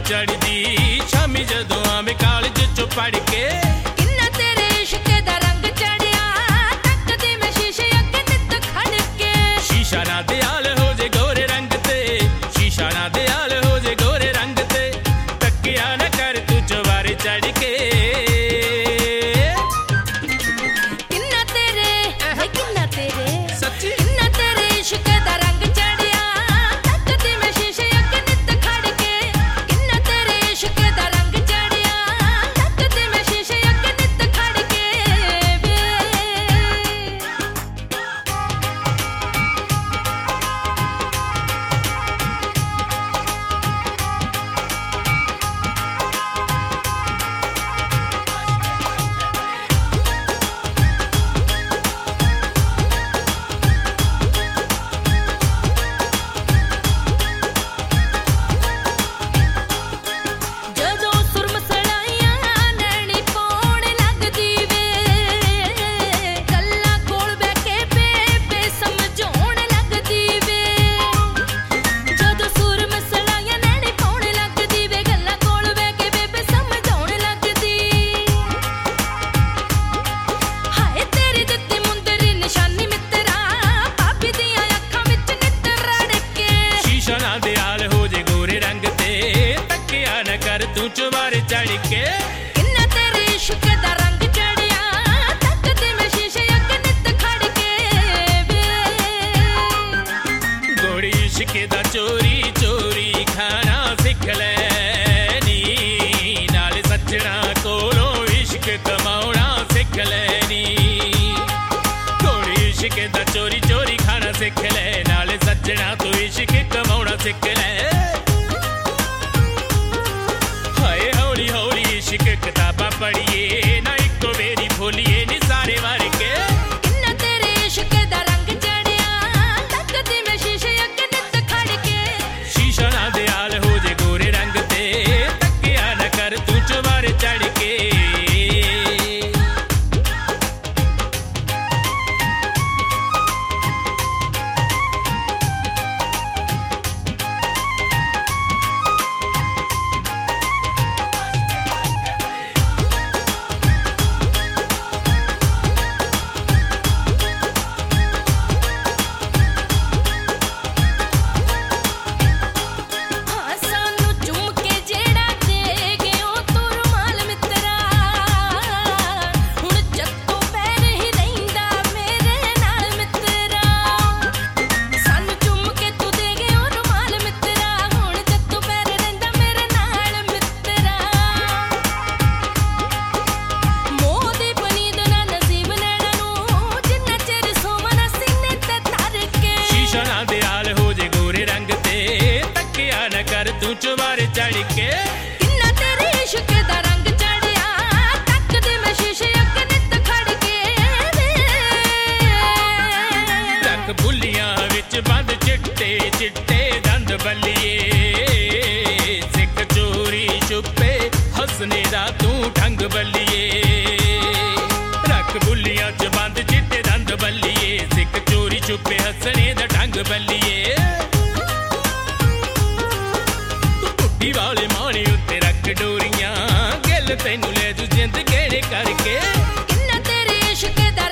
चढ़दी शामी जदों आवे कालज चों पढ़ के किन्ना तेरे इश्क दा रंग चढ़िया तकदी मैं शीशे अगे नित खड़ के शीशा ना दयाल हो जे गोरे रंग ते शीशा ना दयाल हो जे गोरे रंग ते तकिया न कर तू चवारे चढ़ के किन्ना तेरे सच्ची किन्ना तेरे इश्क दा रंग चढ़िया तकदी मैं शीशे अगे नित खड़ के किन्ना तेरे इश्क दा रंग चढ़िया तकदी मैं शीशे अगे नित खड़ के ਜਦੋਂ ਸੁਰਮਸਲਾਈਆਂ ਨੈਣੀ ਪਾਉਣ ਲੱਗਦੀ ਵੇ ਗੱਲਾਂ ਕੋਲ ਬਹਿ ਕੇ ਬੇਬੇ ਸਮਝਾਉਣ ਲੱਗਦੀ ਵੇ ਜਦੋਂ ਸੁਰਮਸਲਾਈਆਂ ਨੈਣੀ ਪਾਉਣ ਲੱਗਦੀ ਵੇ ਗੱਲਾਂ ਕੋਲ ਬਹਿ ਕੇ ਬੇਬੇ ਸਮਝਾਉਣ ਲੱਗਦੀ ਹਾਏ ਤੇਰੀ ਦਿੱਤੀ ਮੁੰਦਰੀ ਨਿਸ਼ਾਨੀ ਮਿੱਤਰਾ ਭਾਬੀ ਦੀਆਂ ਅੱਖਾਂ ਵਿੱਚ ਨਿੱਤ ਰੜ ਕੇ शीशा ना दयाल हो जे गोरे रंग ते तकिया न कर तू चवारे चढ़ के किन्ना तेरे इश्क दा रंग चढ़िया तकदी मैं शीशे अगे नित खड़ के गोड़ी इश्क दा चोरी चोरी खाना सिख लैनी नाल सजना कोलों इश्क कमाउणा सिख लैनी गोड़ी इश्क दा चोरी चोरी खाना सिख लै नाल सजना तू इश्क कमाउणा सिख लै हाय हौली हौली इश्क किताबां पढ़िए ना इक्को मेरी भोलिए नी सारे वार के किन्ना तेरे इश्क दा रंग चढ़िया तकदी मैं शीशे अगे नित खड़ के शीशा ना दयाल हो जे गोरे रंग ते तकिया न कर तू चवारे चढ़ के ਹਾਂ ਸਾਨੂੰ ਚੁੰਮ ਕੇ ਜਿਹੜਾ ਦੇ ਗਿਓ ਤੂੰ ਰੁਮਾਲ ਮਿੱਤਰਾ ਹੁਣ ਜੱਤੋਂ ਪੈਰ ਹੀ ਰਹਿੰਦਾ ਮੇਰੇ ਨਾਲ ਮਿੱਤਰਾ ਸਾਨੂੰ ਚੁੰਮ ਕੇ ਤੂੰ ਦੇ ਗਿਓ ਰੁਮਾਲ ਮਿੱਤਰਾ ਹੁਣ ਜੱਤੋਂ ਪੈਰ ਰਹਿੰਦਾ ਮੇਰੇ ਨਾਲ ਮਿੱਤਰਾ ਮੋਹ ਦੀ ਪਨੀਂਦ ਨਾ ਨਸੀਬ ਨੈਣਾ ਨੂੰ ਜਿੰਨਾ ਚਿਰ ਸੋਵਾਂ ਨਾ ਸੀਨੇ ਤੇ ਧਰ ਕੇ शीशा ना दयाल हो जे गोरे रंग ते तकिया न कर तू चवारे चढ़ के किन्ना तेरे इश्क दा रंग चढ़िया तकदी मैं शीशे अगे नित खड़ के रख बुलियां विच बंद चिट्टे चिट्टे दंद बल्लिए सिख चोरी छुपे हसने दा तू ढंग बल्लिए रख बुलियां च बंद चिट्टे दंद बल्लिए सिख चोरी छुपे हसने दा ढंग बल्लिए टुट्टी वाले माने उत्ते रख डोरियां गिल तैनू ले जू जिंद गेड़े करके किन्ना तेरे इश्क दा